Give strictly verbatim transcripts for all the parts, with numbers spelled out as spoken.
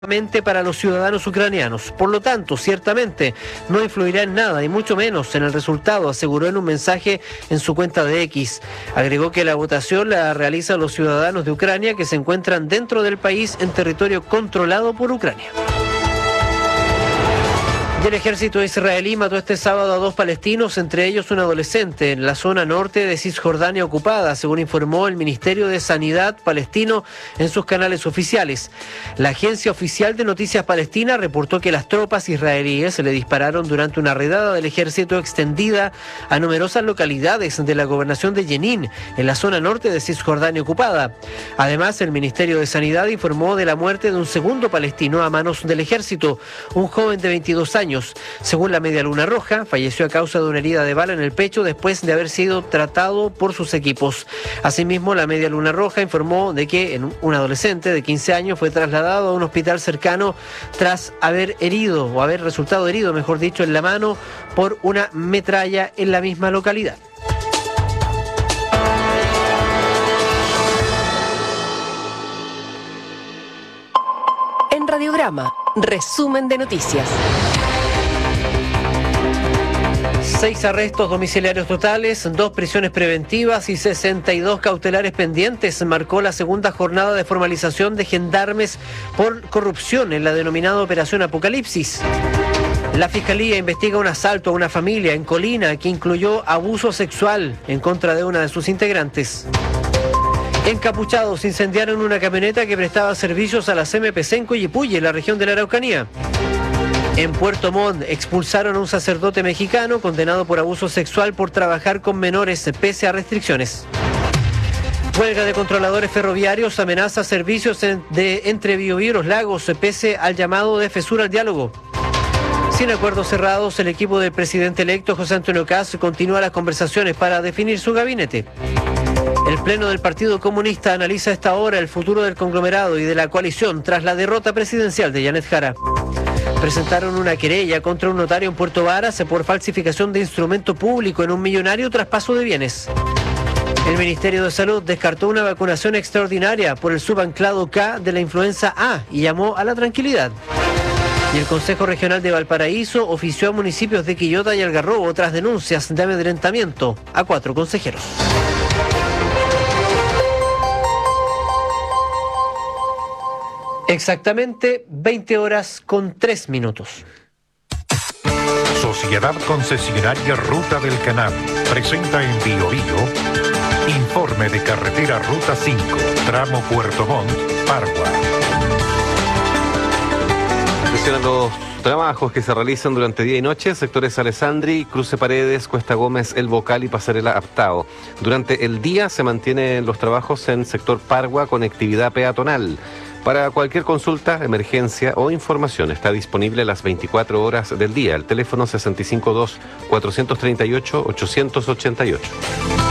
para los ciudadanos ucranianos. Por lo tanto, ciertamente no influirá en nada y mucho menos en el resultado, aseguró en un mensaje en su cuenta de X. Agregó que la votación la realizan los ciudadanos de Ucrania que se encuentran dentro del país en territorio controlado por Ucrania. Y el ejército israelí mató este sábado a dos palestinos, entre ellos un adolescente, en la zona norte de Cisjordania ocupada, según informó el Ministerio de Sanidad palestino en sus canales oficiales. La agencia oficial de noticias palestina reportó que las tropas israelíes le dispararon durante una redada del ejército extendida a numerosas localidades de la gobernación de Jenin, en la zona norte de Cisjordania ocupada. Además, el Ministerio de Sanidad informó de la muerte de un segundo palestino a manos del ejército, un joven de veintidós años. Según la Media Luna Roja, falleció a causa de una herida de bala en el pecho después de haber sido tratado por sus equipos. Asimismo, la Media Luna Roja informó de que un adolescente de quince años fue trasladado a un hospital cercano tras haber herido, o haber resultado herido, mejor dicho, en la mano por una metralla en la misma localidad. En Radiograma, resumen de noticias. Seis arrestos domiciliarios totales, dos prisiones preventivas y sesenta y dos cautelares pendientes marcó la segunda jornada de formalización de gendarmes por corrupción en la denominada Operación Apocalipsis. La Fiscalía investiga un asalto a una familia en Colina que incluyó abuso sexual en contra de una de sus integrantes. Encapuchados incendiaron una camioneta que prestaba servicios a la C M P C en Coyipulli, en la región de la Araucanía. En Puerto Montt expulsaron a un sacerdote mexicano condenado por abuso sexual por trabajar con menores pese a restricciones. Huelga de controladores ferroviarios amenaza servicios en, de entre Biobío y Los Lagos pese al llamado de Fesur al diálogo. Sin acuerdos cerrados, el equipo del presidente electo José Antonio Kast continúa las conversaciones para definir su gabinete. El Pleno del Partido Comunista analiza a esta hora el futuro del conglomerado y de la coalición tras la derrota presidencial de Janet Jara. Presentaron una querella contra un notario en Puerto Varas por falsificación de instrumento público en un millonario traspaso de bienes. El Ministerio de Salud descartó una vacunación extraordinaria por el subanclado K de la influenza A y llamó a la tranquilidad. Y el Consejo Regional de Valparaíso ofició a municipios de Quillota y Algarrobo tras denuncias de amedrentamiento a cuatro consejeros. Exactamente veinte horas con tres minutos. Sociedad Concesionaria Ruta del Canal presenta en Biobío informe de carretera Ruta cinco, tramo Puerto Montt, Pargua. Mencionan los trabajos que se realizan durante día y noche, sectores Alessandri, Cruce Paredes, Cuesta Gómez, El Bocal y Pasarela Aptao. Durante el día se mantienen los trabajos en sector Pargua con actividad peatonal. Para cualquier consulta, emergencia o información está disponible las veinticuatro horas del día. El teléfono sesenta y cinco dos, cuatrocientos treinta y ocho, ochocientos ochenta y ocho.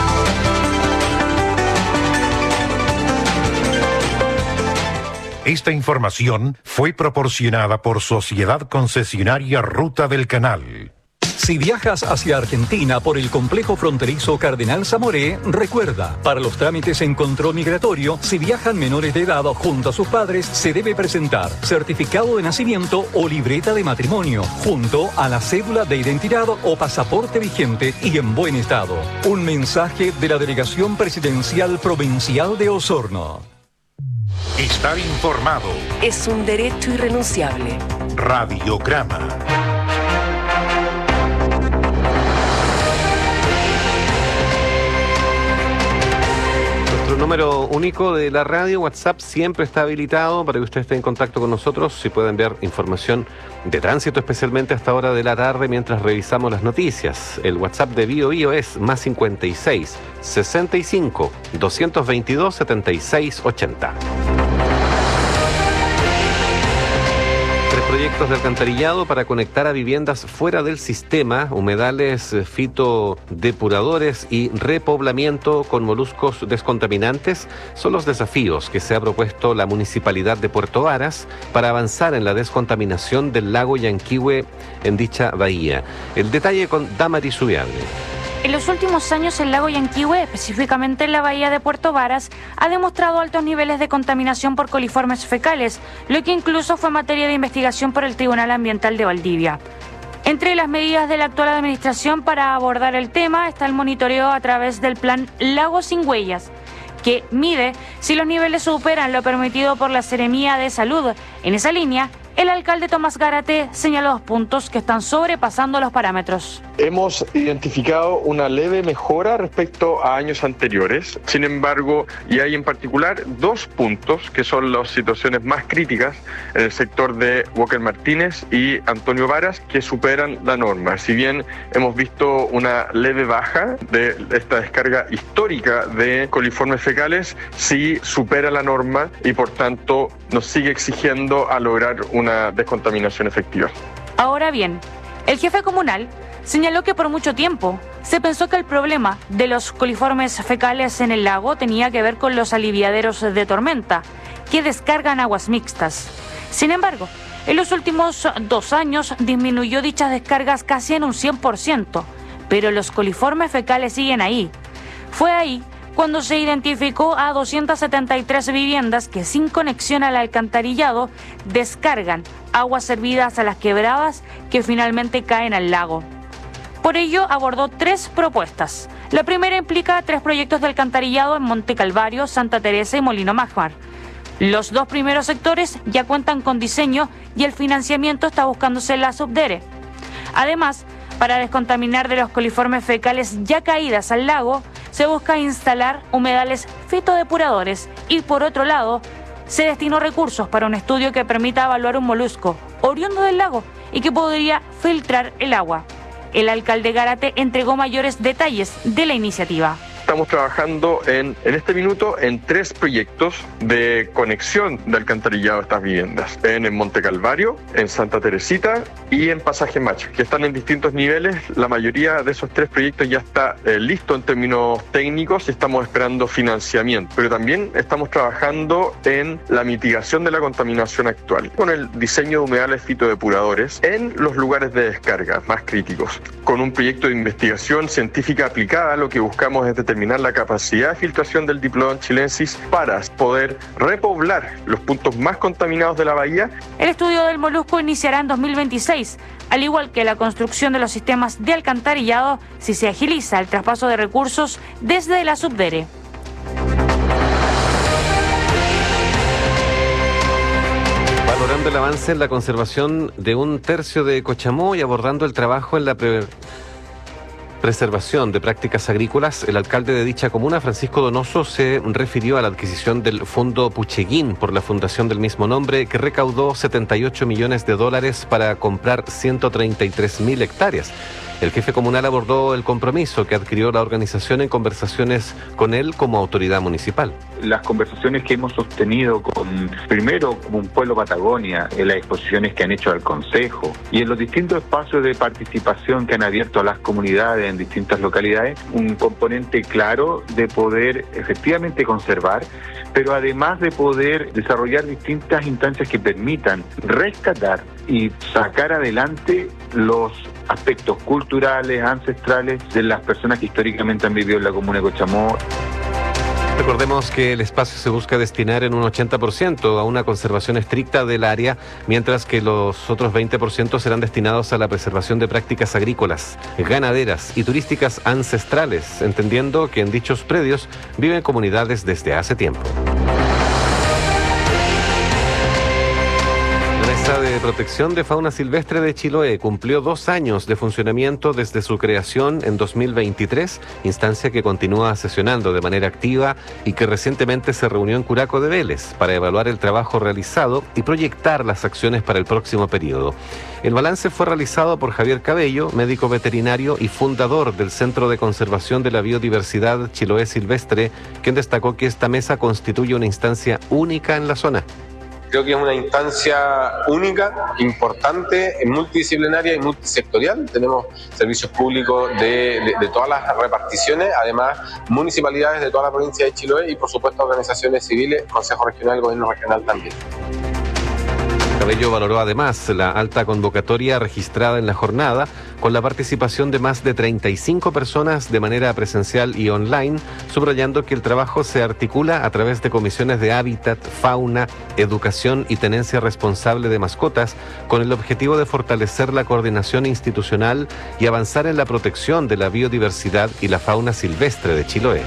Esta información fue proporcionada por Sociedad Concesionaria Ruta del Canal. Si viajas hacia Argentina por el complejo fronterizo Cardenal Zamoré, recuerda, para los trámites en control migratorio, si viajan menores de edad junto a sus padres, se debe presentar certificado de nacimiento o libreta de matrimonio, junto a la cédula de identidad o pasaporte vigente y en buen estado. Un mensaje de la Delegación Presidencial Provincial de Osorno. Estar informado Es un derecho irrenunciable. Radiograma. Nuestro número único de la radio, WhatsApp, siempre está habilitado para que usted esté en contacto con nosotros. Si puede enviar información de tránsito, especialmente a esta hora de la tarde, mientras revisamos las noticias. El WhatsApp de Bio Bio es más cincuenta y seis, sesenta y cinco, doscientos veintidós, setenta y seis, ochenta. Tres proyectos de alcantarillado para conectar a viviendas fuera del sistema, humedales, fitodepuradores y repoblamiento con moluscos descontaminantes son los desafíos que se ha propuesto la Municipalidad de Puerto Varas para avanzar en la descontaminación del lago Yanquihue en dicha bahía. El detalle con Damaris Ubiable. En los últimos años el lago Yanquihue, específicamente en la bahía de Puerto Varas, ha demostrado altos niveles de contaminación por coliformes fecales, lo que incluso fue materia de investigación por el Tribunal Ambiental de Valdivia. Entre las medidas de la actual administración para abordar el tema está el monitoreo a través del plan Lagos sin Huellas, que mide si los niveles superan lo permitido por la Seremía de Salud. En esa línea, el alcalde Tomás Gárate señaló dos puntos que están sobrepasando los parámetros. Hemos identificado una leve mejora respecto a años anteriores. Sin embargo, y hay en particular dos puntos que son las situaciones más críticas en el sector de Walker Martínez y Antonio Varas, que superan la norma. Si bien hemos visto una leve baja de esta descarga histórica de coliformes fecales, sí supera la norma y por tanto nos sigue exigiendo a lograr una descontaminación efectiva. Ahora bien, el jefe comunal señaló que por mucho tiempo se pensó que el problema de los coliformes fecales en el lago tenía que ver con los aliviaderos de tormenta, que descargan aguas mixtas. Sin embargo, en los últimos dos años disminuyó dichas descargas casi en un cien por ciento, pero los coliformes fecales siguen ahí. Fue ahí cuando se identificó a doscientas setenta y tres viviendas que sin conexión al alcantarillado descargan aguas servidas a las quebradas que finalmente caen al lago. Por ello abordó tres propuestas. La primera implica tres proyectos de alcantarillado en Monte Calvario, Santa Teresa y Molino Magmar. Los dos primeros sectores ya cuentan con diseño y el financiamiento está buscándose en la Subdere. Además, para descontaminar de los coliformes fecales ya caídas al lago, se busca instalar humedales fitodepuradores y, por otro lado, se destinó recursos para un estudio que permita evaluar un molusco oriundo del lago y que podría filtrar el agua. El alcalde Gárate entregó mayores detalles de la iniciativa. Estamos trabajando en, en este minuto en tres proyectos de conexión de alcantarillado a estas viviendas. En el Monte Calvario, en Santa Teresita y en Pasaje Macho, que están en distintos niveles. La mayoría de esos tres proyectos ya está eh, listo en términos técnicos y estamos esperando financiamiento. Pero también estamos trabajando en la mitigación de la contaminación actual, con el diseño de humedales fitodepuradores en los lugares de descarga más críticos. Con un proyecto de investigación científica aplicada, lo que buscamos es determinar la capacidad de filtración del Diplodon chilensis para poder repoblar los puntos más contaminados de la bahía. El estudio del molusco iniciará en dos mil veintiséis, al igual que la construcción de los sistemas de alcantarillado si se agiliza el traspaso de recursos desde la Subdere. Valorando el avance en la conservación de un tercio de Cochamó y abordando el trabajo en la pre preservación de prácticas agrícolas, el alcalde de dicha comuna, Francisco Donoso, se refirió a la adquisición del Fondo Pucheguín por la fundación del mismo nombre, que recaudó setenta y ocho millones de dólares para comprar ciento treinta y tres mil hectáreas. El jefe comunal abordó el compromiso que adquirió la organización en conversaciones con él como autoridad municipal. Las conversaciones que hemos sostenido con, primero, como un pueblo Patagonia, en las exposiciones que han hecho al Consejo y en los distintos espacios de participación que han abierto a las comunidades en distintas localidades, un componente claro de poder efectivamente conservar, pero además de poder desarrollar distintas instancias que permitan rescatar y sacar adelante los aspectos culturales, ancestrales de las personas que históricamente han vivido en la comuna de Cochamó. Recordemos que el espacio se busca destinar en un ochenta por ciento a una conservación estricta del área, mientras que los otros veinte por ciento serán destinados a la preservación de prácticas agrícolas, ganaderas y turísticas ancestrales, entendiendo que en dichos predios viven comunidades desde hace tiempo. La Mesa de Protección de Fauna Silvestre de Chiloé cumplió dos años de funcionamiento desde su creación en dos mil veintitrés, instancia que continúa sesionando de manera activa y que recientemente se reunió en Curaco de Vélez para evaluar el trabajo realizado y proyectar las acciones para el próximo periodo. El balance fue realizado por Javier Cabello, médico veterinario y fundador del Centro de Conservación de la Biodiversidad Chiloé Silvestre, quien destacó que esta mesa constituye una instancia única en la zona. Creo que es una instancia única, importante, multidisciplinaria y multisectorial. Tenemos servicios públicos de, de, de todas las reparticiones, además municipalidades de toda la provincia de Chiloé y por supuesto organizaciones civiles, Consejo Regional y Gobierno Regional también. Cabello valoró además la alta convocatoria registrada en la jornada, con la participación de más de treinta y cinco personas de manera presencial y online, subrayando que el trabajo se articula a través de comisiones de hábitat, fauna, educación y tenencia responsable de mascotas, con el objetivo de fortalecer la coordinación institucional y avanzar en la protección de la biodiversidad y la fauna silvestre de Chiloé.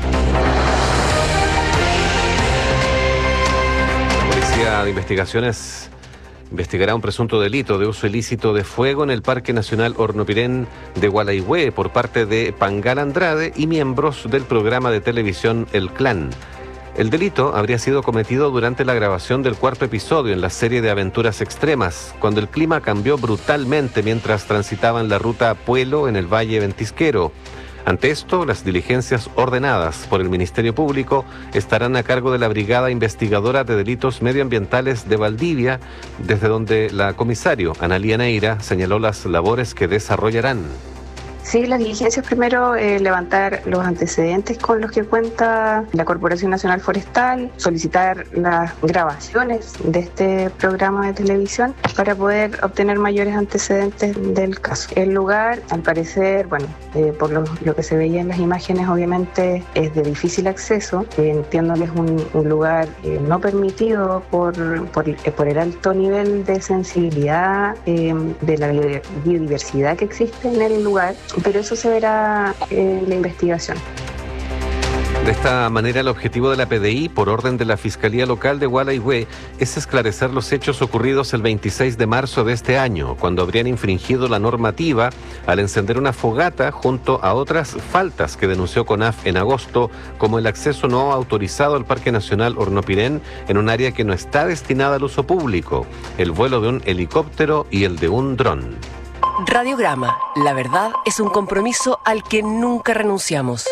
La Policía de Investigaciones investigará un presunto delito de uso ilícito de fuego en el Parque Nacional Hornopirén de Gualaihue por parte de Pangal Andrade y miembros del programa de televisión El Clan. El delito habría sido cometido durante la grabación del cuarto episodio en la serie de aventuras extremas, cuando el clima cambió brutalmente mientras transitaban la ruta Puelo en el Valle Ventisquero. Ante esto, las diligencias ordenadas por el Ministerio Público estarán a cargo de la Brigada Investigadora de Delitos Medioambientales de Valdivia, desde donde la comisario Analía Neira señaló las labores que desarrollarán. Sí, las diligencias primero, eh, levantar los antecedentes con los que cuenta la Corporación Nacional Forestal, solicitar las grabaciones de este programa de televisión para poder obtener mayores antecedentes del caso. El lugar, al parecer, bueno, eh, por lo, lo que se veía en las imágenes, obviamente es de difícil acceso. Eh, entiendo que es un, un lugar eh, no permitido por, por, eh, por el alto nivel de sensibilidad eh, de la biodiversidad que existe en el lugar. Pero eso se verá en la investigación. De esta manera, el objetivo de la P D I, por orden de la Fiscalía Local de Gualaihue, es esclarecer los hechos ocurridos el veintiséis de marzo de este año, cuando habrían infringido la normativa al encender una fogata junto a otras faltas que denunció CONAF en agosto, como el acceso no autorizado al Parque Nacional Hornopirén en un área que no está destinada al uso público, el vuelo de un helicóptero y el de un dron. Radiograma. La verdad es un compromiso al que nunca renunciamos.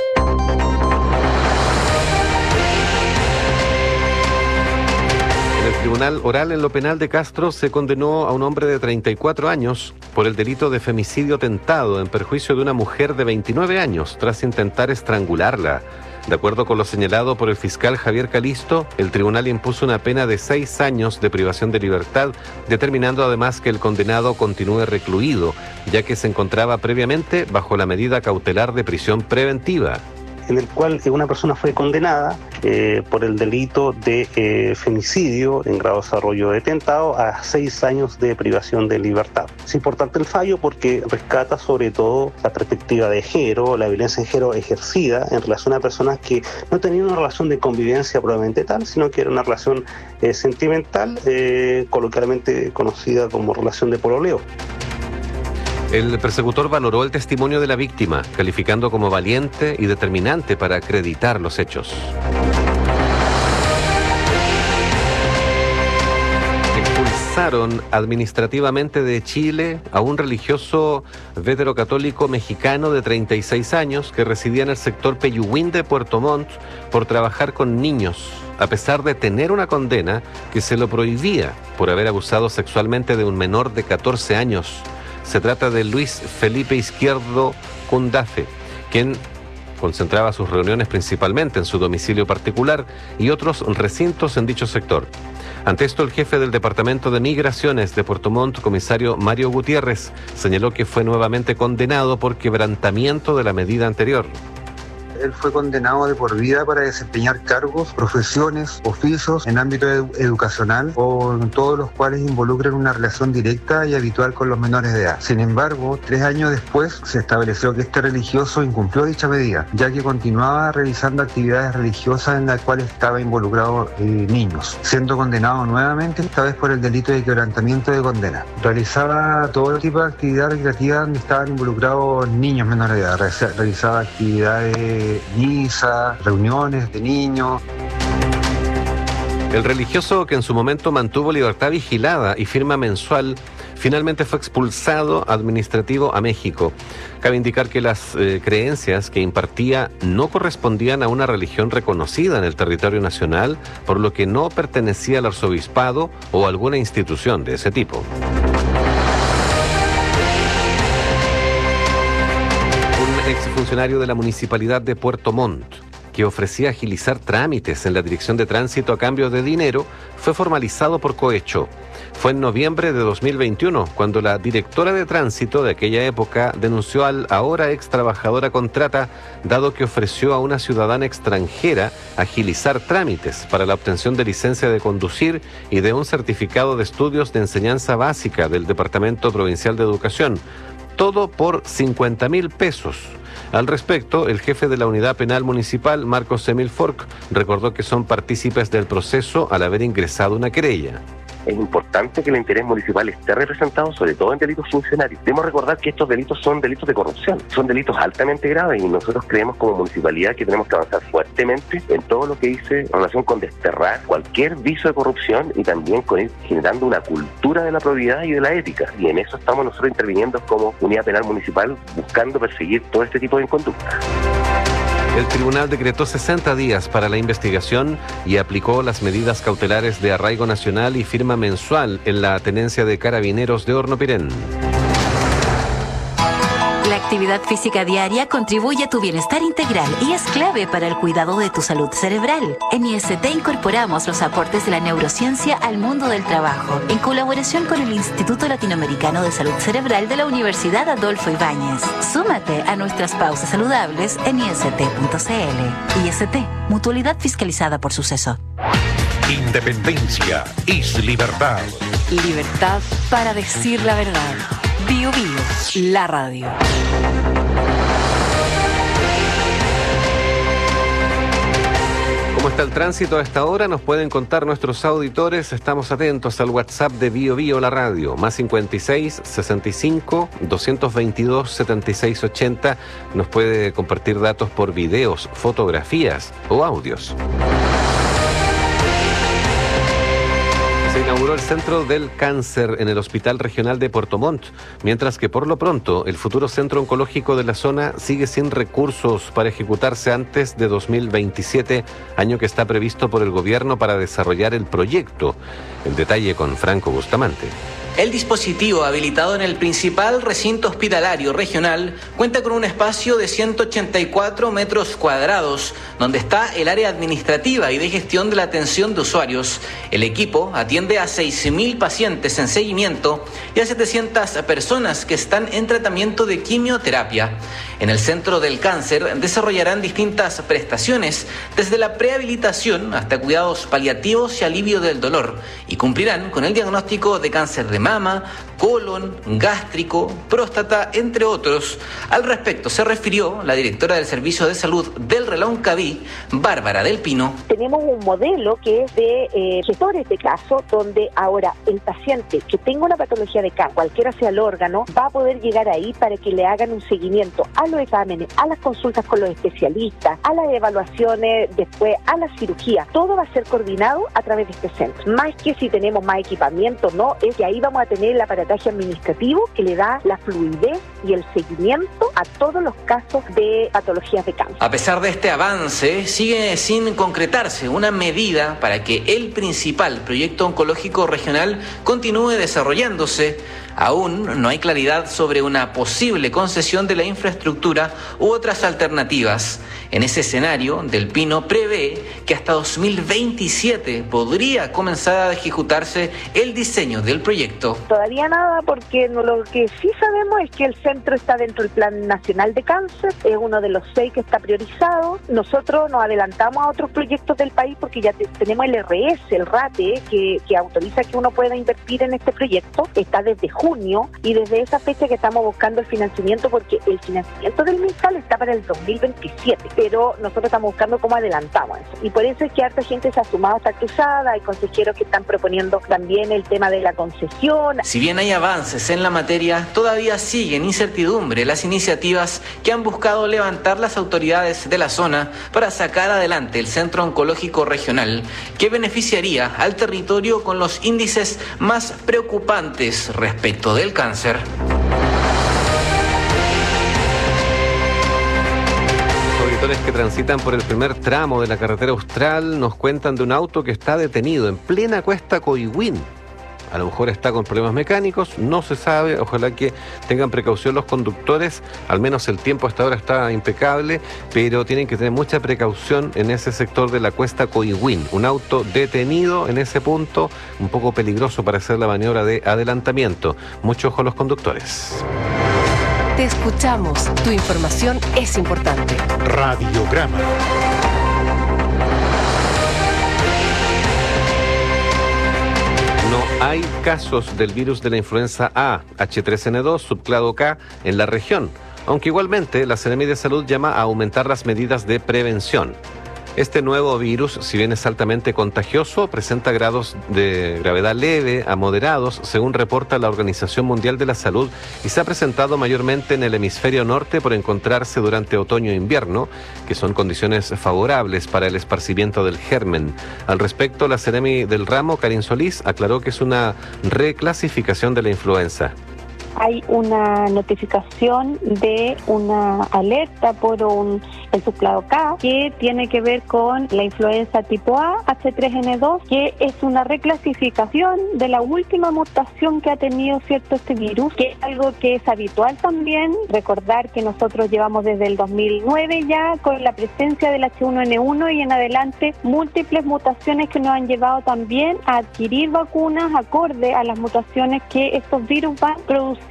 En el Tribunal Oral en lo Penal de Castro se condenó a un hombre de treinta y cuatro años por el delito de femicidio tentado en perjuicio de una mujer de veintinueve años tras intentar estrangularla. De acuerdo con lo señalado por el fiscal Javier Calisto, el tribunal impuso una pena de seis años de privación de libertad, determinando además que el condenado continúe recluido, ya que se encontraba previamente bajo la medida cautelar de prisión preventiva. En el cual una persona fue condenada eh, por el delito de eh, femicidio en grado de desarrollo de tentado a seis años de privación de libertad. Es importante el fallo porque rescata sobre todo la perspectiva de género, la violencia de género ejercida en relación a personas que no tenían una relación de convivencia probablemente tal, sino que era una relación eh, sentimental, eh, coloquialmente conocida como relación de pololeo. El persecutor valoró el testimonio de la víctima, calificando como valiente y determinante para acreditar los hechos. Expulsaron administrativamente de Chile a un religioso veterocatólico mexicano de treinta y seis años que residía en el sector Peyuhuín de Puerto Montt por trabajar con niños, a pesar de tener una condena que se lo prohibía por haber abusado sexualmente de un menor de catorce años. Se trata de Luis Felipe Izquierdo Cundafe, quien concentraba sus reuniones principalmente en su domicilio particular y otros recintos en dicho sector. Ante esto, el jefe del Departamento de Migraciones de Puerto Montt, comisario Mario Gutiérrez, señaló que fue nuevamente condenado por quebrantamiento de la medida anterior. Él fue condenado de por vida para desempeñar cargos, profesiones, oficios en ámbito edu- educacional o en todos los cuales involucran una relación directa y habitual con los menores de edad. Sin embargo, tres años después se estableció que este religioso incumplió dicha medida, ya que continuaba realizando actividades religiosas en las cuales estaba involucrado eh, niños, siendo condenado nuevamente, esta vez por el delito de quebrantamiento de condena. Realizaba todo tipo de actividad recreativa donde estaban involucrados niños menores de edad, Realiza- realizaba actividades misa, reuniones de niños. El religioso, que en su momento mantuvo libertad vigilada y firma mensual, finalmente fue expulsado administrativo a México. Cabe indicar que las eh, creencias que impartía no correspondían a una religión reconocida en el territorio nacional, por lo que no pertenecía al arzobispado o a alguna institución de ese tipo. Exfuncionario de la Municipalidad de Puerto Montt, que ofrecía agilizar trámites en la Dirección de Tránsito a cambio de dinero, fue formalizado por cohecho. Fue en noviembre de dos mil veintiuno cuando la directora de tránsito de aquella época denunció al ahora ex trabajador a contrata, dado que ofreció a una ciudadana extranjera agilizar trámites para la obtención de licencia de conducir y de un certificado de estudios de enseñanza básica del Departamento Provincial de Educación. Todo por cincuenta mil pesos. Al respecto, el jefe de la Unidad Penal Municipal, Marcos Emil Fork, recordó que son partícipes del proceso al haber ingresado una querella. Es importante que el interés municipal esté representado, sobre todo en delitos funcionarios. Debemos recordar que estos delitos son delitos de corrupción, son delitos altamente graves y nosotros creemos como municipalidad que tenemos que avanzar fuertemente en todo lo que dice en relación con desterrar cualquier vicio de corrupción y también con ir generando una cultura de la probidad y de la ética. Y en eso estamos nosotros interviniendo como Unidad Penal Municipal, buscando perseguir todo este tipo de conducta. El tribunal decretó sesenta días para la investigación y aplicó las medidas cautelares de arraigo nacional y firma mensual en la tenencia de carabineros de Hornopirén. La actividad física diaria contribuye a tu bienestar integral y es clave para el cuidado de tu salud cerebral. En I S T incorporamos los aportes de la neurociencia al mundo del trabajo, en colaboración con el Instituto Latinoamericano de Salud Cerebral de la Universidad Adolfo Ibáñez. Súmate a nuestras pausas saludables en I S T punto C L. I S T, mutualidad fiscalizada por Suceso. Independencia es libertad. Libertad para decir la verdad. Bio Bio, la radio. ¿Cómo está el tránsito a esta hora? Nos pueden contar nuestros auditores. Estamos atentos al WhatsApp de Bio Bio, la radio. Más cincuenta y seis, sesenta y cinco, doscientos veintidós, setenta y seis ochenta. Nos puede compartir datos por videos, fotografías o audios. Se inauguró el Centro del Cáncer en el Hospital Regional de Puerto Montt, mientras que por lo pronto el futuro centro oncológico de la zona sigue sin recursos para ejecutarse antes de dos mil veintisiete, año que está previsto por el gobierno para desarrollar el proyecto. El detalle con Franco Bustamante. El dispositivo habilitado en el principal recinto hospitalario regional cuenta con un espacio de ciento ochenta y cuatro metros cuadrados, donde está el área administrativa y de gestión de la atención de usuarios. El equipo atiende a seis mil pacientes en seguimiento y a setecientas personas que están en tratamiento de quimioterapia. En el Centro del Cáncer desarrollarán distintas prestaciones, desde la prehabilitación hasta cuidados paliativos y alivio del dolor, y cumplirán con el diagnóstico de cáncer de mama, colon, gástrico, próstata, entre otros. Al respecto se refirió la directora del Servicio de Salud del Reloncaví, Bárbara del Pino. Tenemos un modelo que es de eh, gestores de caso, donde ahora el paciente que tenga una patología de cáncer, cualquiera sea el órgano, va a poder llegar ahí para que le hagan un seguimiento a los exámenes, a las consultas con los especialistas, a las evaluaciones después, a la cirugía. Todo va a ser coordinado a través de este centro. Más que si tenemos más equipamiento, no, es que ahí vamos a tener el aparataje administrativo que le da la fluidez y el seguimiento a todos los casos de patologías de cáncer. A pesar de este avance, sigue sin concretarse una medida para que el principal proyecto oncológico regional continúe desarrollándose. Aún no hay claridad sobre una posible concesión de la infraestructura u otras alternativas. En ese escenario, Del Pino prevé que hasta dos mil veintisiete podría comenzar a ejecutarse el diseño del proyecto. Todavía nada, porque no, lo que sí sabemos es que el centro está dentro del Plan Nacional de Cáncer, es uno de los seis que está priorizado. Nosotros nos adelantamos a otros proyectos del país porque ya te, tenemos el R S, el RATE, que, que autoriza que uno pueda invertir en este proyecto. Está desde junio y desde esa fecha que estamos buscando el financiamiento, porque el financiamiento del MinSal está para el dos mil veintisiete, pero nosotros estamos buscando cómo adelantamos eso. Y por eso es que harta gente se ha sumado a esta cruzada, hay consejeros que están proponiendo también el tema de la concesión. Si bien hay avances en la materia, todavía siguen incertidumbre las iniciativas que han buscado levantar las autoridades de la zona para sacar adelante el Centro Oncológico Regional, que beneficiaría al territorio con los índices más preocupantes respecto del cáncer. Los auditores que transitan por el primer tramo de la carretera austral nos cuentan de un auto que está detenido en plena cuesta Coihuín. A lo mejor está con problemas mecánicos, no se sabe. Ojalá que tengan precaución los conductores. Al menos el tiempo hasta ahora está impecable, pero tienen que tener mucha precaución en ese sector de la cuesta Coihuen. Un auto detenido en ese punto, un poco peligroso para hacer la maniobra de adelantamiento. Mucho ojo a los conductores. Te escuchamos. Tu información es importante. Radiograma. No hay casos del virus de la influenza A, H tres N dos, subclado K, en la región, aunque igualmente la Seremi de Salud llama a aumentar las medidas de prevención. Este nuevo virus, si bien es altamente contagioso, presenta grados de gravedad leve a moderados, según reporta la Organización Mundial de la Salud, y se ha presentado mayormente en el hemisferio norte por encontrarse durante otoño e invierno, que son condiciones favorables para el esparcimiento del germen. Al respecto, la Seremi del ramo, Karin Solís, aclaró que es una reclasificación de la influenza. Hay una notificación de una alerta por un, el subclado K que tiene que ver con la influenza tipo A, H tres N dos, que es una reclasificación de la última mutación que ha tenido cierto este virus, que es algo que es habitual también. Recordar que nosotros llevamos desde el dos mil nueve ya con la presencia del H uno N uno y en adelante múltiples mutaciones que nos han llevado también a adquirir vacunas acorde a las mutaciones que estos virus van produciendo.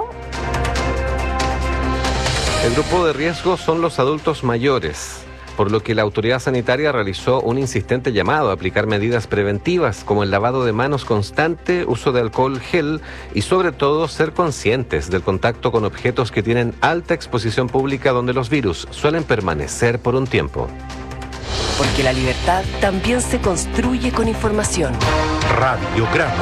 El grupo de riesgo son los adultos mayores, por lo que la autoridad sanitaria realizó un insistente llamado a aplicar medidas preventivas como el lavado de manos constante, uso de alcohol gel y sobre todo ser conscientes del contacto con objetos que tienen alta exposición pública donde los virus suelen permanecer por un tiempo. Porque la libertad también se construye con información. Radiograma.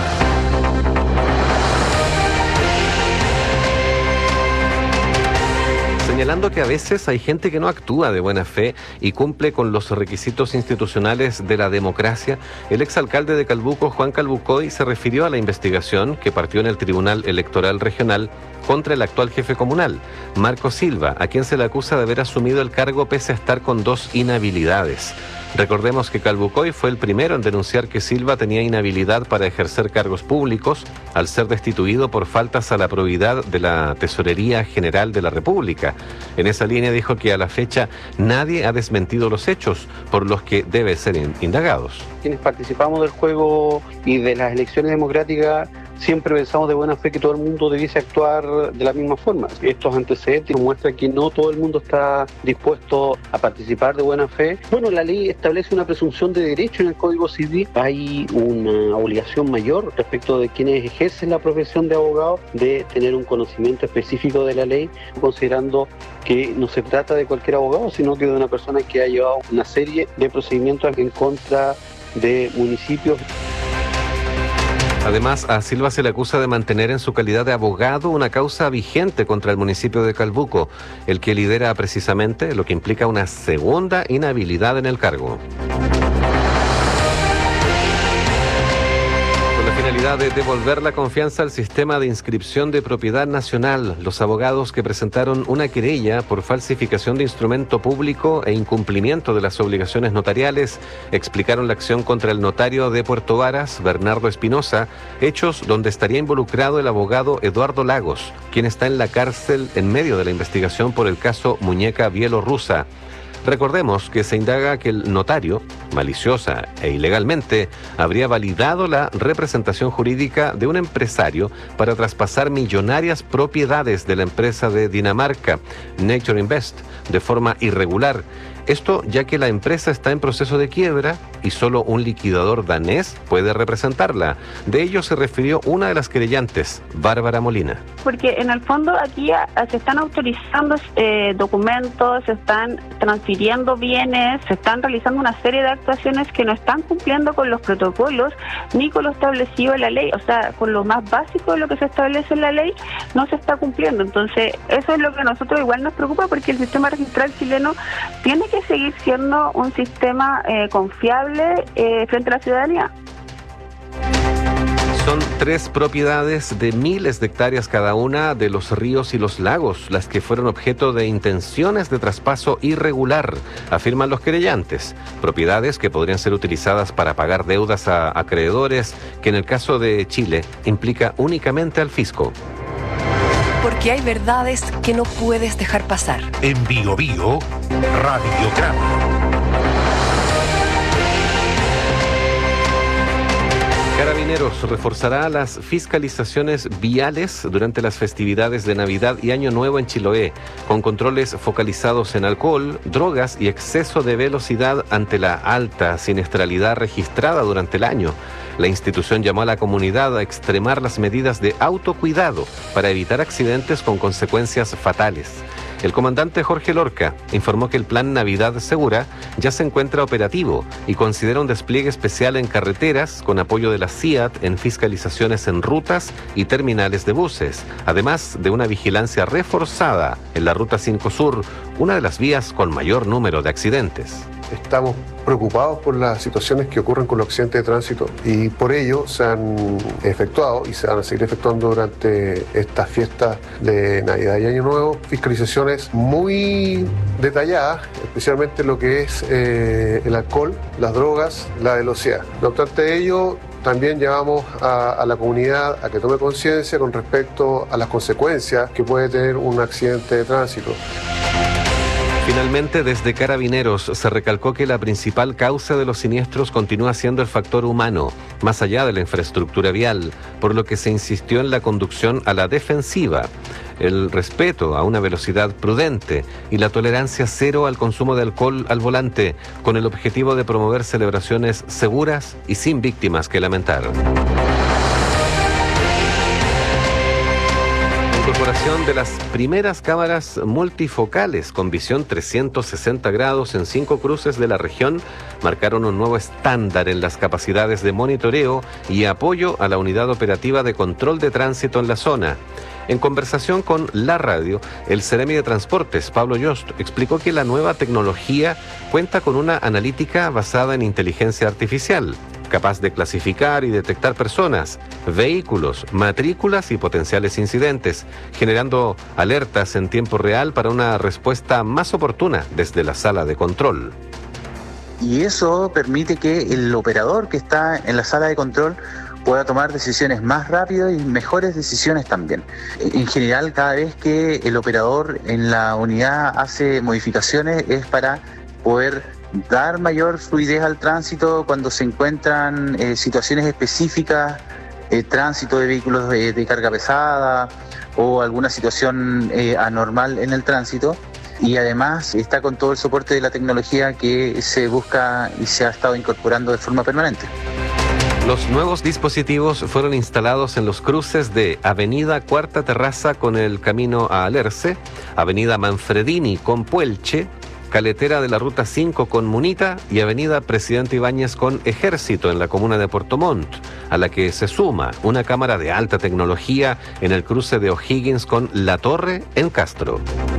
Señalando que a veces hay gente que no actúa de buena fe y cumple con los requisitos institucionales de la democracia, el exalcalde de Calbuco, Juan Calbucoy, se refirió a la investigación que partió en el Tribunal Electoral Regional contra el actual jefe comunal, Marco Silva, a quien se le acusa de haber asumido el cargo pese a estar con dos inhabilidades. Recordemos que Calbucoy fue el primero en denunciar que Silva tenía inhabilidad para ejercer cargos públicos al ser destituido por faltas a la probidad de la Tesorería General de la República. En esa línea dijo que a la fecha nadie ha desmentido los hechos por los que debe ser indagados. Quienes participamos del juego y de las elecciones democráticas siempre pensamos de buena fe que todo el mundo debiese actuar de la misma forma. Estos antecedentes muestran que no todo el mundo está dispuesto a participar de buena fe. Bueno, la ley establece una presunción de derecho en el Código Civil. Hay una obligación mayor respecto de quienes ejercen la profesión de abogado de tener un conocimiento específico de la ley, considerando que no se trata de cualquier abogado, sino que de una persona que ha llevado una serie de procedimientos en contra de municipios. Además, a Silva se le acusa de mantener en su calidad de abogado una causa vigente contra el municipio de Calbuco, el que lidera precisamente lo que implica una segunda inhabilidad en el cargo. Finalidad de devolver la confianza al sistema de inscripción de propiedad nacional. Los abogados que presentaron una querella por falsificación de instrumento público e incumplimiento de las obligaciones notariales explicaron la acción contra el notario de Puerto Varas, Bernardo Espinosa, hechos donde estaría involucrado el abogado Eduardo Lagos, quien está en la cárcel en medio de la investigación por el caso Muñeca Bielorrusa. Recordemos que se indaga que el notario, maliciosa e ilegalmente, habría validado la representación jurídica de un empresario para traspasar millonarias propiedades de la empresa de Dinamarca, Nature Invest, de forma irregular. Esto ya que la empresa está en proceso de quiebra y solo un liquidador danés puede representarla. De ello se refirió una de las querellantes, Bárbara Molina. Porque en el fondo aquí a, a, se están autorizando eh, documentos, se están transfiriendo bienes, se están realizando una serie de actuaciones que no están cumpliendo con los protocolos ni con lo establecido en la ley. O sea, con lo más básico de lo que se establece en la ley no se está cumpliendo. Entonces, eso es lo que a nosotros igual nos preocupa, porque el sistema registral chileno tiene que seguir siendo un sistema eh, confiable eh, frente a la ciudadanía. Son tres propiedades de miles de hectáreas cada una de los ríos y los lagos, las que fueron objeto de intenciones de traspaso irregular, afirman los querellantes. Propiedades que podrían ser utilizadas para pagar deudas a acreedores, que en el caso de Chile implica únicamente al fisco. Porque hay verdades que no puedes dejar pasar. En Bio Bio, Radiograma. Carabineros reforzará las fiscalizaciones viales durante las festividades de Navidad y Año Nuevo en Chiloé, con controles focalizados en alcohol, drogas y exceso de velocidad ante la alta siniestralidad registrada durante el año. La institución llamó a la comunidad a extremar las medidas de autocuidado para evitar accidentes con consecuencias fatales. El comandante Jorge Lorca informó que el plan Navidad Segura ya se encuentra operativo y considera un despliegue especial en carreteras con apoyo de la C I A T en fiscalizaciones en rutas y terminales de buses, además de una vigilancia reforzada en la Ruta cinco Sur, una de las vías con mayor número de accidentes. Estamos preocupados por las situaciones que ocurren con los accidentes de tránsito y por ello se han efectuado y se van a seguir efectuando durante estas fiestas de Navidad y Año Nuevo fiscalizaciones muy detalladas, especialmente lo que es eh, el alcohol, las drogas, la velocidad. No obstante ello, también llamamos a, a la comunidad a que tome conciencia con respecto a las consecuencias que puede tener un accidente de tránsito. Finalmente, desde Carabineros se recalcó que la principal causa de los siniestros continúa siendo el factor humano, más allá de la infraestructura vial, por lo que se insistió en la conducción a la defensiva, el respeto a una velocidad prudente y la tolerancia cero al consumo de alcohol al volante, con el objetivo de promover celebraciones seguras y sin víctimas que lamentar. Incorporación de las primeras cámaras multifocales con visión trescientos sesenta grados en cinco cruces de la región marcaron un nuevo estándar en las capacidades de monitoreo y apoyo a la unidad operativa de control de tránsito en la zona. En conversación con La Radio, el Seremi de Transportes, Pablo Yost, explicó que la nueva tecnología cuenta con una analítica basada en inteligencia artificial, capaz de clasificar y detectar personas, vehículos, matrículas y potenciales incidentes, generando alertas en tiempo real para una respuesta más oportuna desde la sala de control. Y eso permite que el operador que está en la sala de control pueda tomar decisiones más rápidas y mejores decisiones también. En general, cada vez que el operador en la unidad hace modificaciones es para poder dar mayor fluidez al tránsito cuando se encuentran eh, situaciones específicas, eh, tránsito de vehículos de, de carga pesada o alguna situación eh, anormal en el tránsito. Y además está con todo el soporte de la tecnología que se busca y se ha estado incorporando de forma permanente. Los nuevos dispositivos fueron instalados en los cruces de Avenida Cuarta Terraza con el camino a Alerce, Avenida Manfredini con Puelche, Caletera de la Ruta cinco con Munita y Avenida Presidente Ibáñez con Ejército en la comuna de Puerto Montt, a la que se suma una cámara de alta tecnología en el cruce de O'Higgins con La Torre en Castro.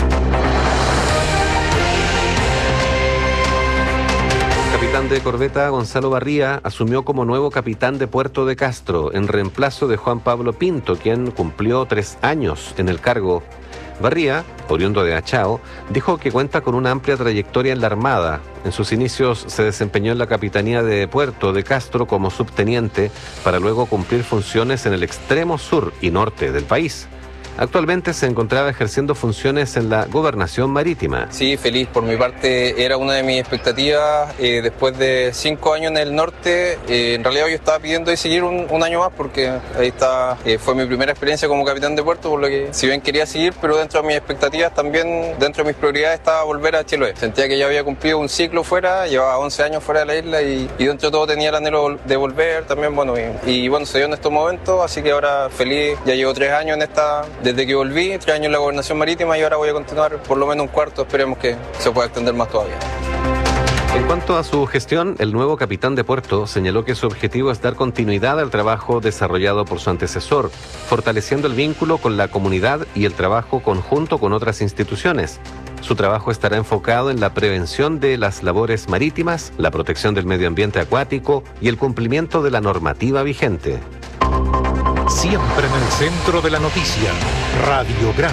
Capitán de corbeta Gonzalo Barría asumió como nuevo capitán de Puerto de Castro en reemplazo de Juan Pablo Pinto, quien cumplió tres años en el cargo. Barría, oriundo de Achao, dijo que cuenta con una amplia trayectoria en la Armada. En sus inicios se desempeñó en la Capitanía de Puerto de Castro como subteniente para luego cumplir funciones en el extremo sur y norte del país. Actualmente se encontraba ejerciendo funciones en la Gobernación Marítima. Sí, feliz. Por mi parte era una de mis expectativas. Eh, después de cinco años en el norte, eh, en realidad yo estaba pidiendo de seguir un, un año más porque ahí está, eh, fue mi primera experiencia como capitán de puerto, por lo que si bien quería seguir, pero dentro de mis expectativas también, dentro de mis prioridades estaba volver a Chiloé. Sentía que ya había cumplido un ciclo fuera, llevaba once años fuera de la isla y, y dentro de todo tenía el anhelo de volver también, bueno, y, y bueno, se dio en estos momentos, así que ahora feliz, ya llevo tres años en esta... Desde que volví, tres años en la Gobernación Marítima y ahora voy a continuar por lo menos un cuarto, esperemos que se pueda extender más todavía. En cuanto a su gestión, el nuevo capitán de puerto señaló que su objetivo es dar continuidad al trabajo desarrollado por su antecesor, fortaleciendo el vínculo con la comunidad y el trabajo conjunto con otras instituciones. Su trabajo estará enfocado en la prevención de las labores marítimas, la protección del medio ambiente acuático y el cumplimiento de la normativa vigente. Siempre en el centro de la noticia. Radiograma.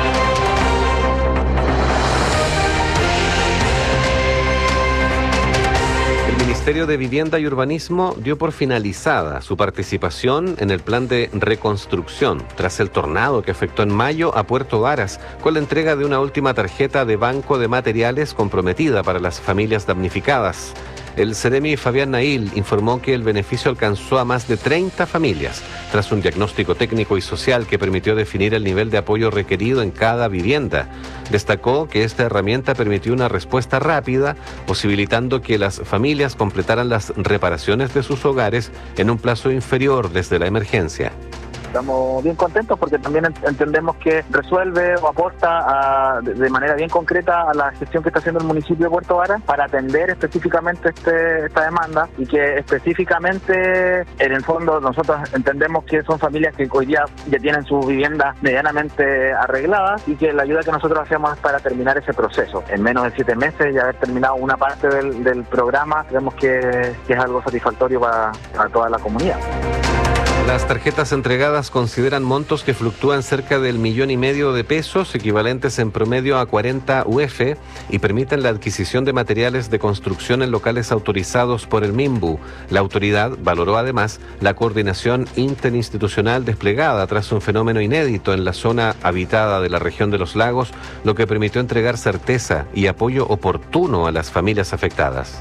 El Ministerio de Vivienda y Urbanismo dio por finalizada su participación en el plan de reconstrucción tras el tornado que afectó en mayo a Puerto Varas, con la entrega de una última tarjeta de banco de materiales comprometida para las familias damnificadas. El Seremi Fabián Nail informó que el beneficio alcanzó a más de treinta familias, tras un diagnóstico técnico y social que permitió definir el nivel de apoyo requerido en cada vivienda. Destacó que esta herramienta permitió una respuesta rápida, posibilitando que las familias completaran las reparaciones de sus hogares en un plazo inferior desde la emergencia. Estamos bien contentos porque también entendemos que resuelve o aporta a, de manera bien concreta a la gestión que está haciendo el municipio de Puerto Varas para atender específicamente este, esta demanda, y que específicamente en el fondo nosotros entendemos que son familias que hoy día ya tienen sus viviendas medianamente arregladas, y que la ayuda que nosotros hacemos es para terminar ese proceso. En menos de siete meses y haber terminado una parte del, del programa, creemos que, que es algo satisfactorio para, para toda la comunidad. Las tarjetas entregadas consideran montos que fluctúan cerca del millón y medio de pesos, equivalentes en promedio a cuarenta U F, y permiten la adquisición de materiales de construcción en locales autorizados por el MIMBU. La autoridad valoró además la coordinación interinstitucional desplegada tras un fenómeno inédito en la zona habitada de la región de los lagos, lo que permitió entregar certeza y apoyo oportuno a las familias afectadas.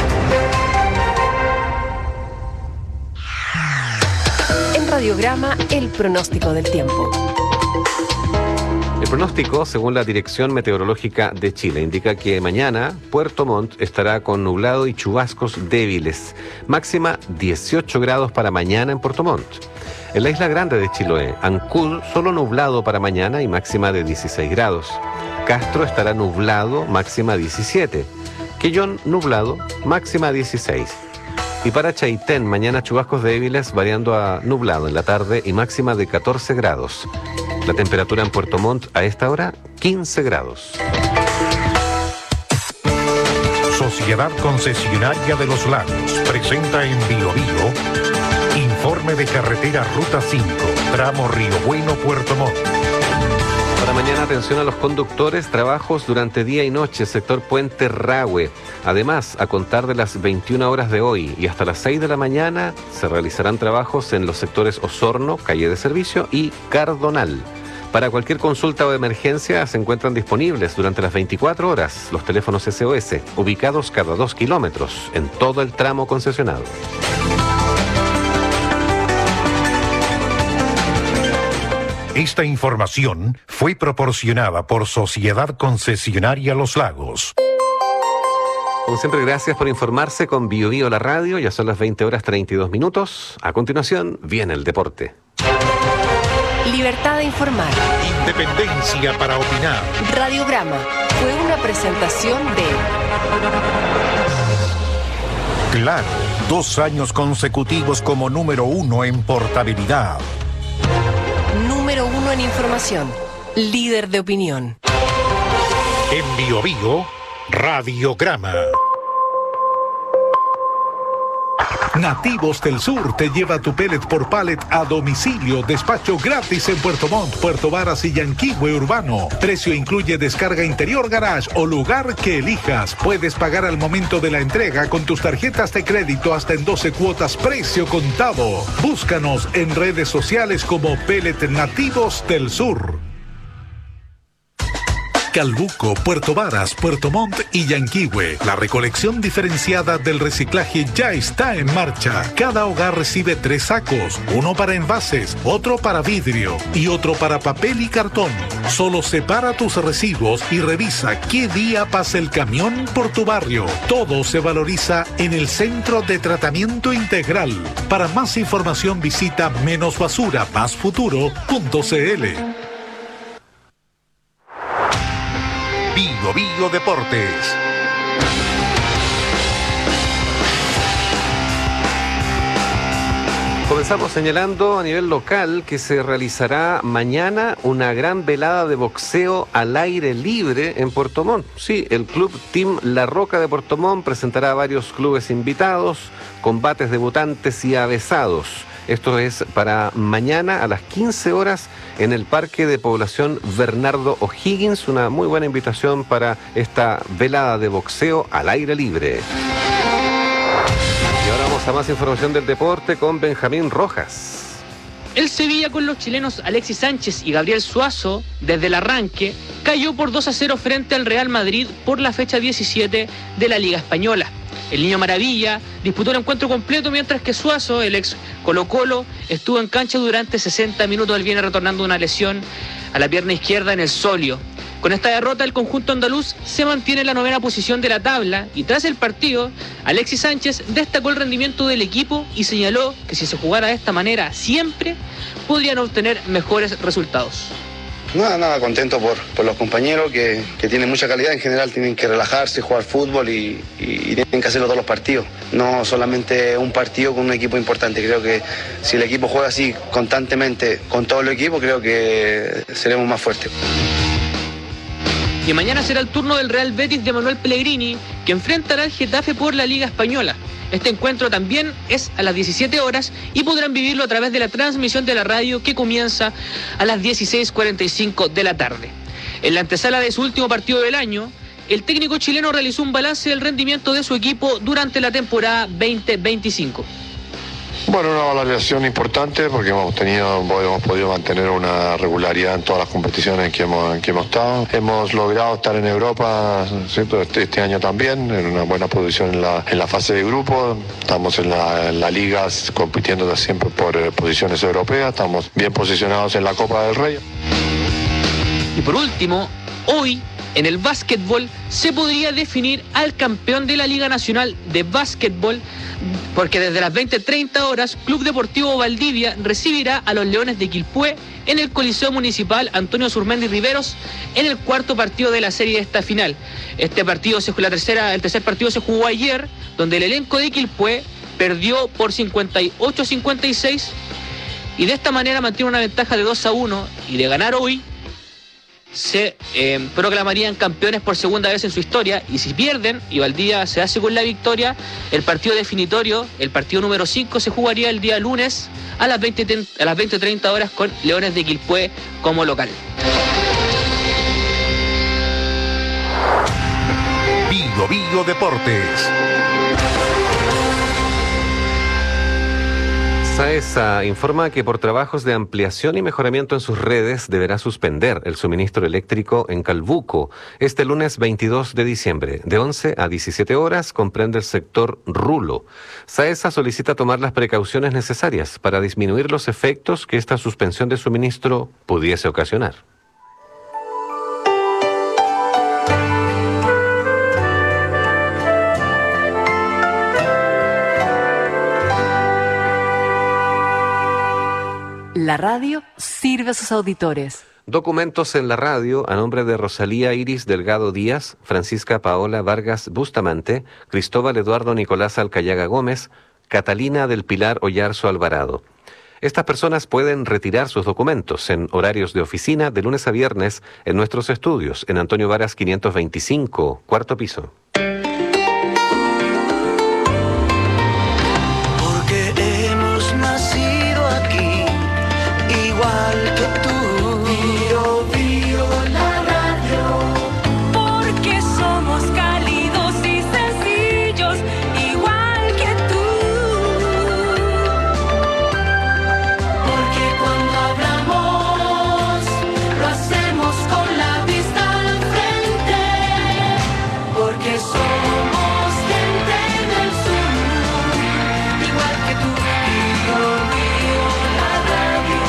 Radiograma, el pronóstico del tiempo. El pronóstico, según la Dirección Meteorológica de Chile, indica que mañana Puerto Montt estará con nublado y chubascos débiles. Máxima dieciocho grados para mañana en Puerto Montt. En la isla grande de Chiloé, Ancud, solo nublado para mañana y máxima de dieciséis grados. Castro estará nublado, máxima diecisiete. Quellón nublado, máxima dieciséis. Y para Chaitén, mañana chubascos débiles variando a nublado en la tarde y máxima de catorce grados. La temperatura en Puerto Montt a esta hora, quince grados. Sociedad Concesionaria de los Lagos presenta en Bio Bio informe de carretera Ruta cinco, tramo Río Bueno, Puerto Montt. Para mañana, atención a los conductores, trabajos durante día y noche, sector Puente Rahue. Además, a contar de las veintiuna horas de hoy y hasta las seis de la mañana, se realizarán trabajos en los sectores Osorno, calle de servicio, y Cardonal. Para cualquier consulta o emergencia, se encuentran disponibles durante las veinticuatro horas los teléfonos S O S, ubicados cada dos kilómetros en todo el tramo concesionado. Esta información fue proporcionada por Sociedad Concesionaria Los Lagos. Como siempre, gracias por informarse con Bio Bio la radio. Ya son las veinte horas treinta y dos minutos. A continuación, viene el deporte. Libertad de informar. Independencia para opinar. Radiograma fue una presentación de Claro, dos años consecutivos como número uno en portabilidad. Número uno en información. Líder de opinión. En Bio Bio, Radiograma. Nativos del Sur te lleva tu pellet por pallet a domicilio. Despacho gratis en Puerto Montt, Puerto Varas y Yanquihue Urbano. Precio incluye descarga interior, garage o lugar que elijas. Puedes pagar al momento de la entrega con tus tarjetas de crédito hasta en doce cuotas precio contado. Búscanos en redes sociales como Pellet Nativos del Sur. Calbuco, Puerto Varas, Puerto Montt y Yanquihue. La recolección diferenciada del reciclaje ya está en marcha. Cada hogar recibe tres sacos, uno para envases, otro para vidrio y otro para papel y cartón. Solo separa tus residuos y revisa qué día pasa el camión por tu barrio. Todo se valoriza en el Centro de Tratamiento Integral. Para más información visita menos basura más futuro punto c l. Bio Bio Deportes. Comenzamos señalando a nivel local que se realizará mañana una gran velada de boxeo al aire libre en Puerto Montt. Sí, el club Team La Roca de Puerto Montt presentará varios clubes invitados, combates debutantes y avesados. Esto es para mañana a las quince horas en el Parque de Población Bernardo O'Higgins. Una muy buena invitación para esta velada de boxeo al aire libre. Y ahora vamos a más información del deporte con Benjamín Rojas. El Sevilla, con los chilenos Alexis Sánchez y Gabriel Suazo, desde el arranque, cayó por dos a cero frente al Real Madrid por la fecha diecisiete de la Liga Española. El Niño Maravilla disputó el encuentro completo, mientras que Suazo, el ex Colo-Colo, estuvo en cancha durante sesenta minutos. Él viene retornando una lesión a la pierna izquierda en el sóleo. Con esta derrota, el conjunto andaluz se mantiene en la novena posición de la tabla, y tras el partido, Alexis Sánchez destacó el rendimiento del equipo y señaló que si se jugara de esta manera siempre, podrían obtener mejores resultados. Nada, nada, contento por, por los compañeros que, que tienen mucha calidad. En general tienen que relajarse, jugar fútbol y, y, y tienen que hacerlo todos los partidos. No solamente un partido con un equipo importante. Creo que si el equipo juega así constantemente con todo el equipo, creo que seremos más fuertes. Y mañana será el turno del Real Betis de Manuel Pellegrini, que enfrentará al Getafe por la Liga Española. Este encuentro también es a las diecisiete horas y podrán vivirlo a través de la transmisión de la radio, que comienza a las dieciséis cuarenta y cinco de la tarde. En la antesala de su último partido del año, el técnico chileno realizó un balance del rendimiento de su equipo durante la temporada veinte veinticinco. Bueno, una valoración importante porque hemos tenido, hemos podido mantener una regularidad en todas las competiciones en que hemos, en que hemos estado. Hemos logrado estar en Europa, ¿cierto? Este, este año también, en una buena posición en la, en la fase de grupo. Estamos en la, en la liga compitiendo siempre por eh, posiciones europeas. Estamos bien posicionados en la Copa del Rey. Y por último, hoy en el básquetbol se podría definir al campeón de la Liga Nacional de Básquetbol, porque desde las veinte treinta horas Club Deportivo Valdivia recibirá a los Leones de Quilpué en el Coliseo Municipal Antonio Surmendi Riveros en el cuarto partido de la serie de esta final. Este partido, se, la tercera, el tercer partido se jugó ayer, donde el elenco de Quilpué perdió por cincuenta y ocho a cincuenta y seis y de esta manera mantiene una ventaja de dos a uno, y de ganar hoy se eh, proclamarían campeones por segunda vez en su historia. Y si pierden y Valdivia se hace con la victoria, el partido definitorio, el partido número cinco, se jugaría el día lunes a las veinte treinta horas con Leones de Quilpué como local. Bio Bio Deportes. SAESA informa que por trabajos de ampliación y mejoramiento en sus redes deberá suspender el suministro eléctrico en Calbuco este lunes veintidós de diciembre. De once a diecisiete horas comprende el sector Rulo. SAESA solicita tomar las precauciones necesarias para disminuir los efectos que esta suspensión de suministro pudiese ocasionar. La radio sirve a sus auditores. Documentos en la radio a nombre de Rosalía Iris Delgado Díaz, Francisca Paola Vargas Bustamante, Cristóbal Eduardo Nicolás Alcayaga Gómez, Catalina del Pilar Ollarzo Alvarado. Estas personas pueden retirar sus documentos en horarios de oficina de lunes a viernes en nuestros estudios en Antonio Varas quinientos veinticinco, cuarto piso. Igual que tú, Bio Bio la radio, porque somos cálidos y sencillos, igual que tú, porque cuando hablamos lo hacemos con la vista al frente, porque somos gente del sur, igual que tú, Bio Bio la radio.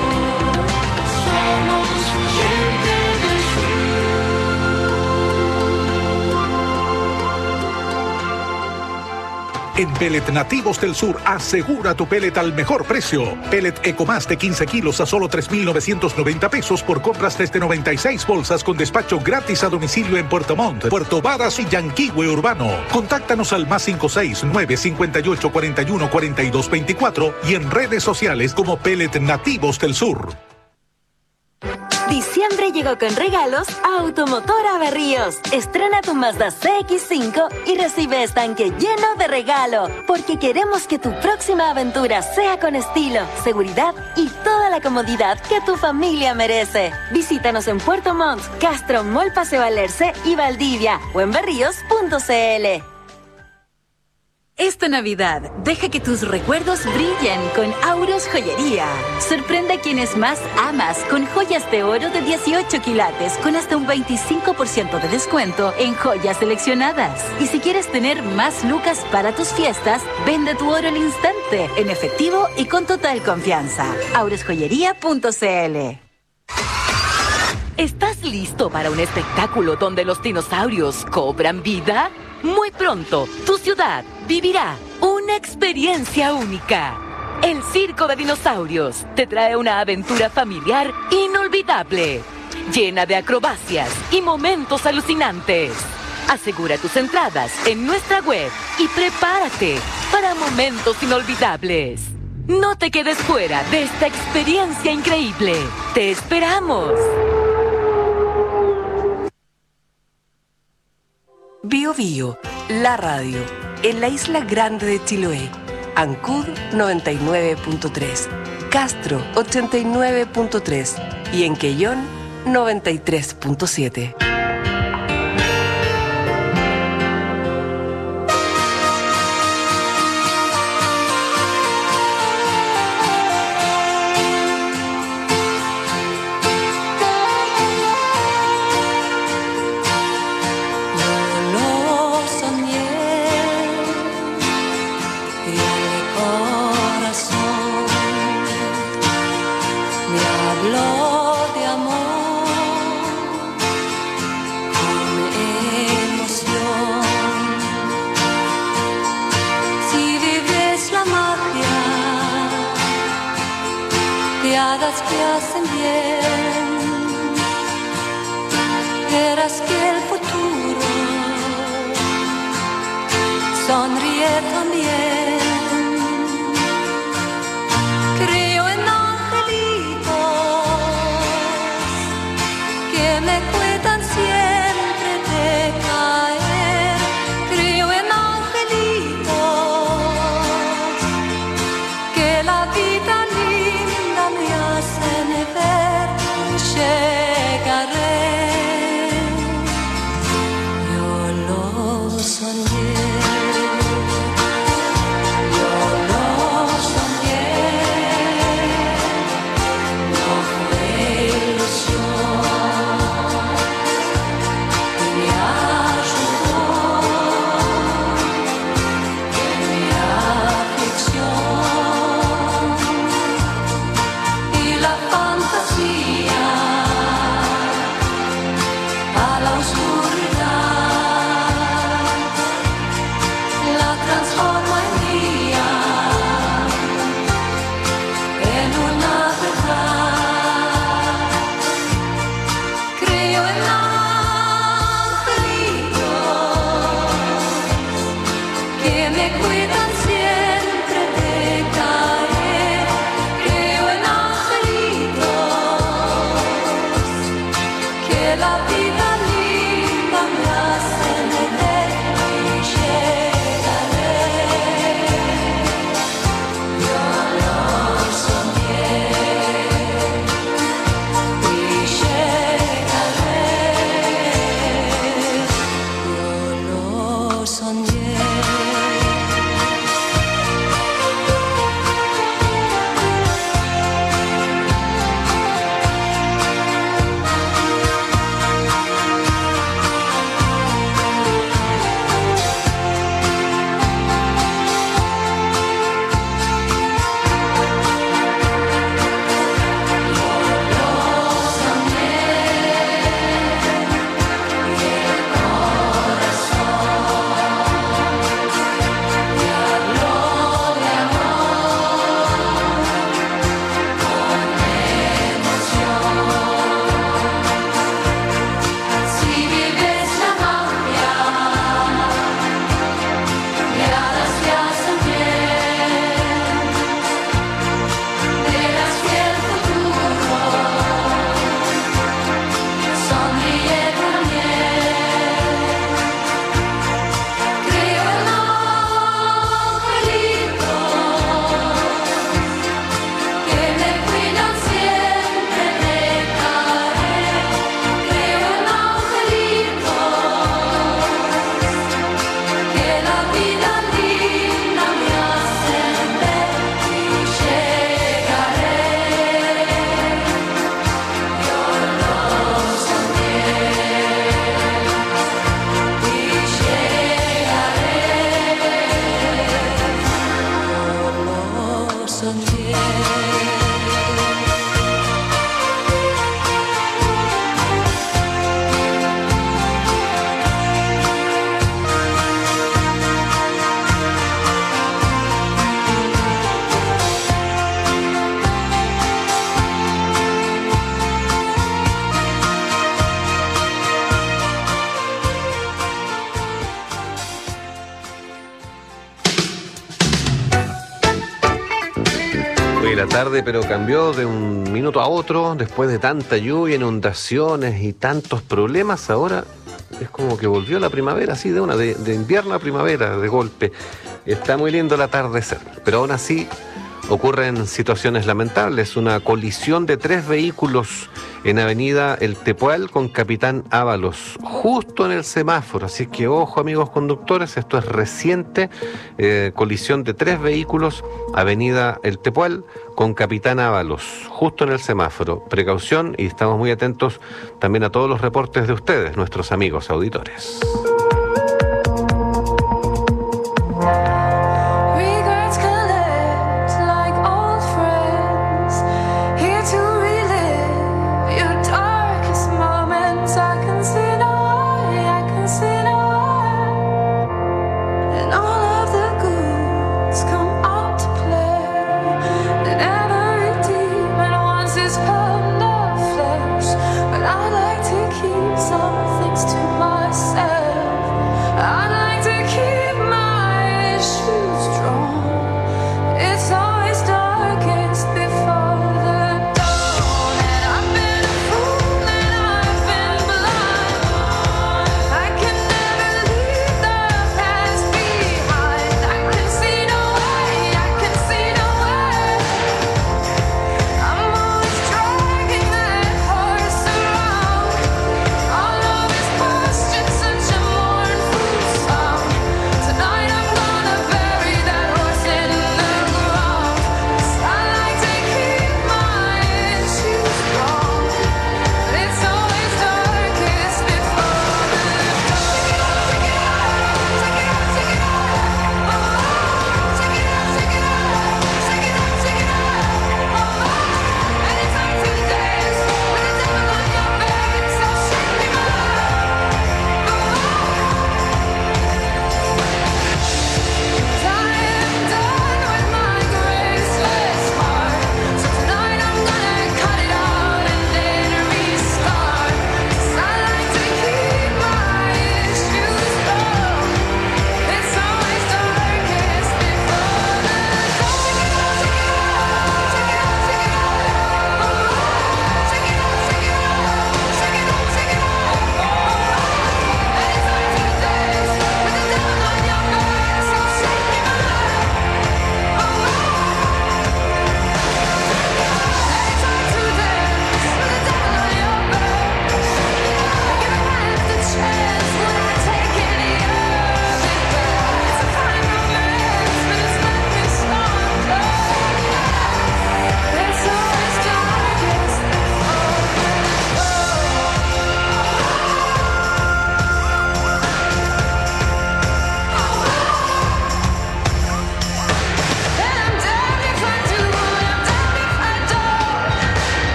En Pellet Nativos del Sur, asegura tu pellet al mejor precio. Pellet Ecomás de quince kilos a solo tres mil novecientos noventa pesos por compras desde noventa y seis bolsas con despacho gratis a domicilio en Puerto Montt, Puerto Varas y Yanquihue Urbano. Contáctanos al más cinco seis nueve cinco ocho cuatro uno cuatro dos dos cuatro y en redes sociales como Pellet Nativos del Sur. Diciembre llegó con regalos a Automotora Berríos. Estrena tu Mazda C X cinco y recibe estanque lleno de regalo, porque queremos que tu próxima aventura sea con estilo, seguridad y toda la comodidad que tu familia merece. Visítanos en Puerto Montt, Castro, Mall Paseo Alerce y Valdivia o en berríos punto c l. Esta Navidad, deja que tus recuerdos brillen con Auros Joyería. Sorprende a quienes más amas con joyas de oro de dieciocho quilates con hasta un veinticinco por ciento de descuento en joyas seleccionadas. Y si quieres tener más lucas para tus fiestas, vende tu oro al instante, en efectivo y con total confianza. auros joyería punto c l. ¿Estás listo para un espectáculo donde los dinosaurios cobran vida? Muy pronto, tu ciudad vivirá una experiencia única. El Circo de Dinosaurios te trae una aventura familiar inolvidable, llena de acrobacias y momentos alucinantes. Asegura tus entradas en nuestra web y prepárate para momentos inolvidables. No te quedes fuera de esta experiencia increíble. ¡Te esperamos! Bio Bio, la radio, en la isla grande de Chiloé. Ancud noventa y nueve punto tres, Castro ochenta y nueve punto tres y en Quellón noventa y tres punto siete. Que hacen bien, verás que el futuro sonríe también. Creo en angelitos que me cuidan siempre de caer. Creo en angelitos que la vida linda me hacen ver. Llegaré, yo lo soñé, yo lo soñé, no fue ilusión, y me ayudó en mi aflicción, y la fantasía a la oscuridad la transforma en día, en una verdad. Creo en angelitos que me cuidan siempre de caer. Creo en angelitos que la vida linda me hacen ver y llegaré. Yo lo soñé y llegaré. Yo lo soñé. la tarde, pero cambió de un minuto a otro, después de tanta lluvia, inundaciones y tantos problemas. Ahora es como que volvió la primavera, así de una, de, de invierno a primavera, de golpe. Está muy lindo el atardecer, pero aún así ocurren situaciones lamentables. Una colisión de tres vehículos en avenida El Tepual con Capitán Ábalos, justo en el semáforo. Así que ojo, amigos conductores, esto es reciente. Eh, colisión de tres vehículos, avenida El Tepual con Capitán Ábalos, justo en el semáforo. Precaución, y estamos muy atentos también a todos los reportes de ustedes, nuestros amigos auditores.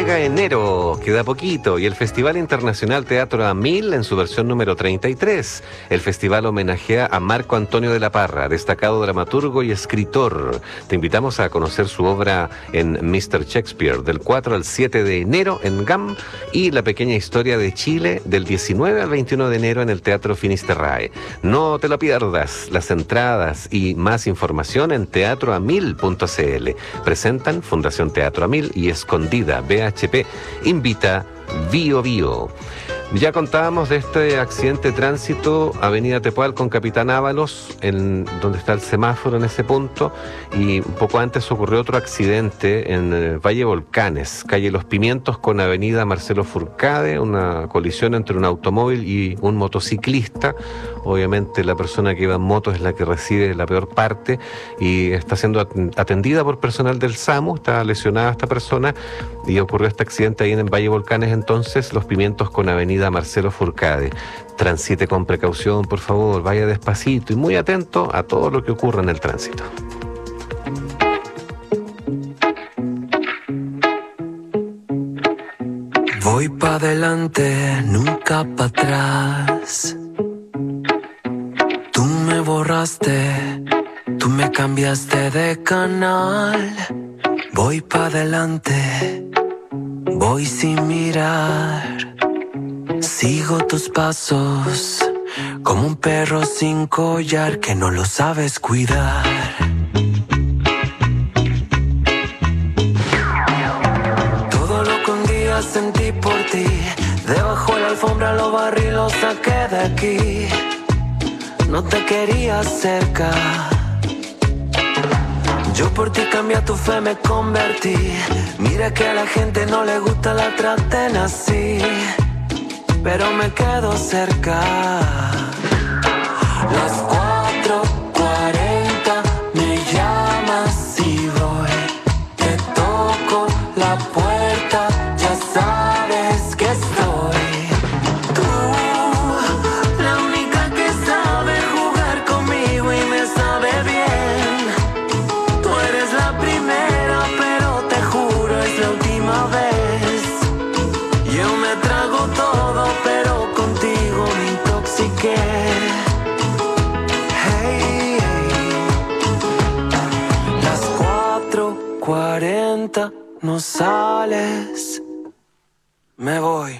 Llega enero, queda poquito, y el Festival Internacional Teatro a Mil en su versión número treinta y tres. El festival homenajea a Marco Antonio de la Parra, destacado dramaturgo y escritor. Te invitamos a conocer su obra en míster Shakespeare del cuatro al siete de enero en G A M y La Pequeña Historia de Chile del diecinueve al veintiuno de enero en el Teatro Finisterrae. No te lo pierdas, las entradas y más información en teatro a mil punto c l. Presentan Fundación Teatro a Mil y Escondida B H P. Invita Bio Bio. Ya contábamos de este accidente de tránsito, Avenida Tepual con Capitán Ábalos, en donde está el semáforo en ese punto, y un poco antes ocurrió otro accidente en eh, Valle Volcanes, calle Los Pimientos con Avenida Marcelo Furcade, una colisión entre un automóvil y un motociclista. Obviamente la persona que iba en moto es la que recibe la peor parte y está siendo atendida por personal del SAMU, está lesionada esta persona y ocurrió este accidente ahí en Valle Volcanes, entonces Los Pimientos con Avenida Marcelo Furcade. Transite con precaución, por favor, vaya despacito y muy atento a todo lo que ocurra en el tránsito. Voy pa' adelante, nunca pa' atrás. Tú me borraste, tú me cambiaste de canal. Voy pa' adelante, voy sin mirar. Sigo tus pasos, como un perro sin collar que no lo sabes cuidar. Todo lo que un día sentí por ti, debajo de la alfombra lo barrí, lo saqué de aquí. No te quería cerca, yo por ti cambié tu fe, me convertí. Mira que a la gente no le gusta la traten así, pero me quedo cerca. Las cuatro cuarenta me llamas y voy. Te toco la puerta, ya sabes que estoy. Tú, la única que sabe jugar conmigo y me sabe bien. Tú eres la primera, pero te juro es la última vez. Yo me trago todo, pero contigo me intoxiqué. Hey, hey. Las cuatro cuarenta no sales, me voy.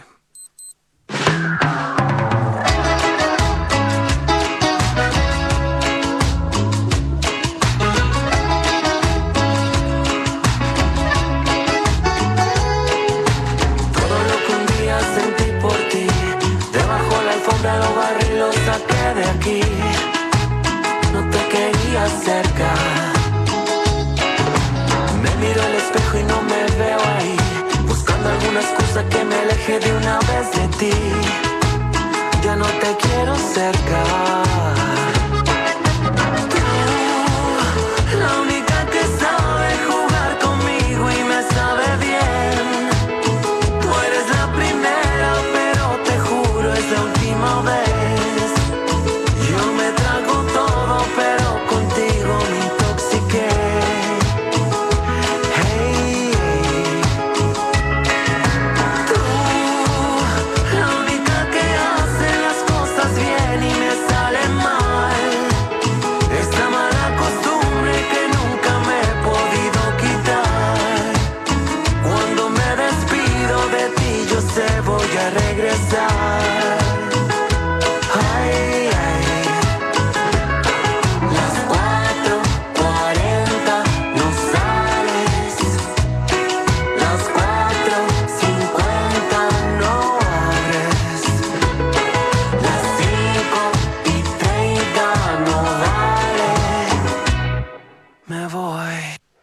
Lo barrí, lo saqué de aquí. No te quería cerca. Me miro al espejo y no me veo ahí, buscando alguna excusa que me aleje de una vez de ti. Ya no te quiero cerca. Tú, la única que sabe jugar conmigo y me sabe bien. Tú eres la primera, pero te juro es la última vez. Yo me trago todo, pero contigo me intoxiqué. Hey, hey. Tú, la única que hace las cosas bien y me sale mal. Esta mala costumbre que nunca me he podido quitar. Cuando me despido de ti yo sé voy a regresar. Ay, ay. Las cuatro cuarenta no sales. Las cuatro cincuenta no abres. Las cinco y treinta no vale. Me voy.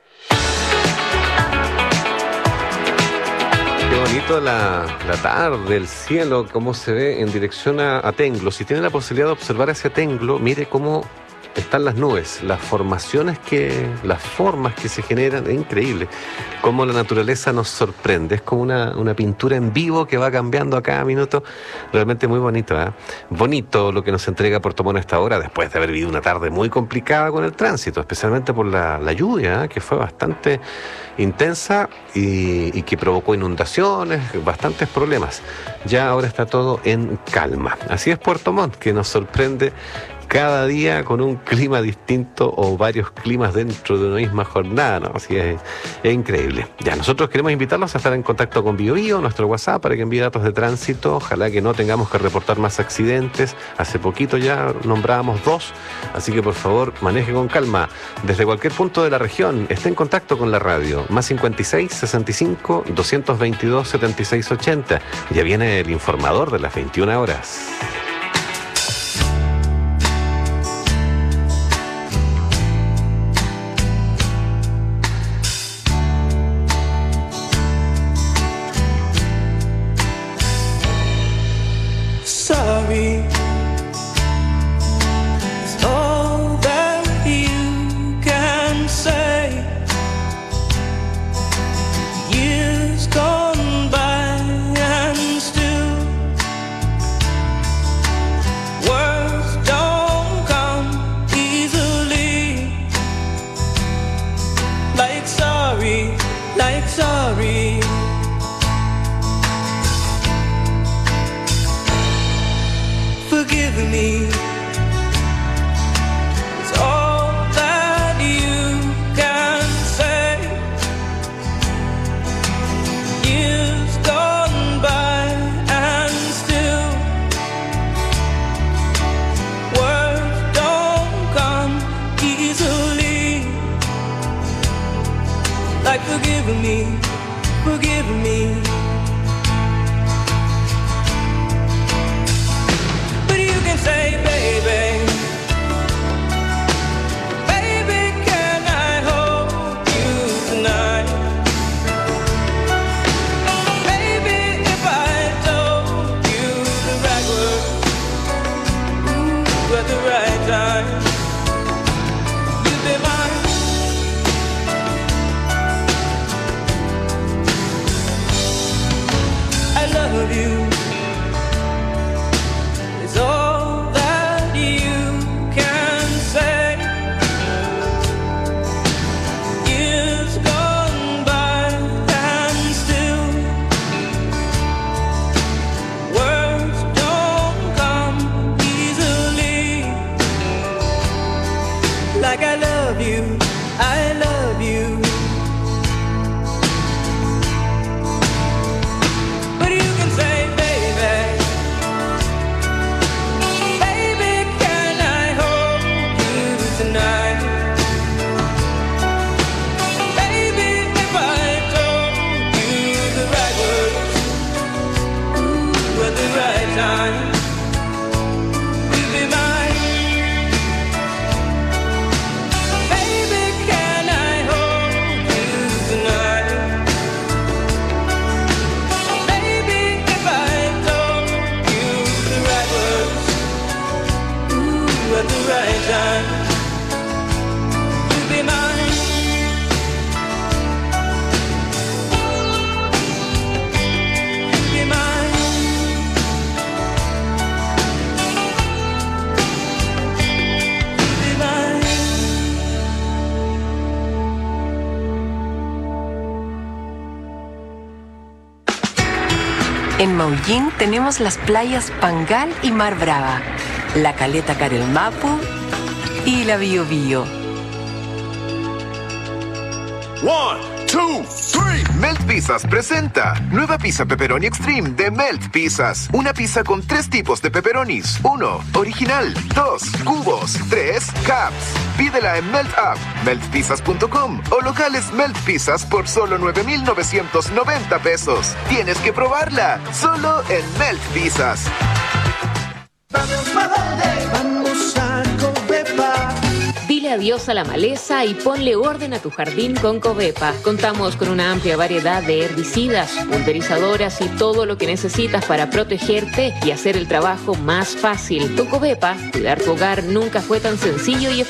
Qué bonito la, la tarde, el cielo, cómo se ve en dirección a, a Tenglo. Si tiene la posibilidad de observar ese Tenglo, mire cómo están las nubes, las formaciones que, las formas que se generan, es increíble cómo la naturaleza nos sorprende, es como una, una pintura en vivo que va cambiando a cada minuto, realmente muy bonito, ¿eh? Bonito lo que nos entrega Puerto Montt a esta hora, después de haber vivido una tarde muy complicada con el tránsito, especialmente por la, la lluvia, ¿eh? Que fue bastante intensa y, y que provocó inundaciones, bastantes problemas. Ya ahora está todo en calma. Así es Puerto Montt, que nos sorprende cada día con un clima distinto o varios climas dentro de una misma jornada, ¿no? Así es, es increíble. Ya, nosotros queremos invitarlos a estar en contacto con BioBio, nuestro WhatsApp, para que envíe datos de tránsito. Ojalá que no tengamos que reportar más accidentes. Hace poquito ya nombrábamos dos, así que por favor maneje con calma. Desde cualquier punto de la región, esté en contacto con la radio. Más cincuenta y seis, sesenta y cinco, doscientos veintidós, setenta y seis, ochenta. Ya viene el informador de las veintiuna horas. Sorry is all that you can say. Years gone by and still words don't come easily. Like sorry, like sorry. Forgive me, it's all that you can say. Years gone by and still words don't come easily. Like forgive me, forgive me. Say, baby, baby, can I hold you tonight? Baby, if I told you the right words, ooh, at the right time, you'd be mine. I love you. It's all like I love you, I love you. But you can say, baby, baby, can I hold you tonight? Baby, if I told you the right words, ooh, at the right time, you'd be mine. En Maullín tenemos las playas Pangal y Mar Brava, la caleta Carelmapu y la Bio Bio. One, two, three. Melt Pizzas presenta nueva pizza pepperoni extreme de Melt Pizzas. Una pizza con tres tipos de pepperonis. Uno, original. Dos, cubos. Tres, caps. Pídela en Melt App, melt pizzas punto com o locales Melt Pizzas por solo nueve mil novecientos noventa pesos. Tienes que probarla, solo en Melt Pizzas. Vamos para dónde, vamos a Covepa. Dile adiós a la maleza y ponle orden a tu jardín con Covepa. Contamos con una amplia variedad de herbicidas, pulverizadoras y todo lo que necesitas para protegerte y hacer el trabajo más fácil. Con Covepa, cuidar tu hogar nunca fue tan sencillo y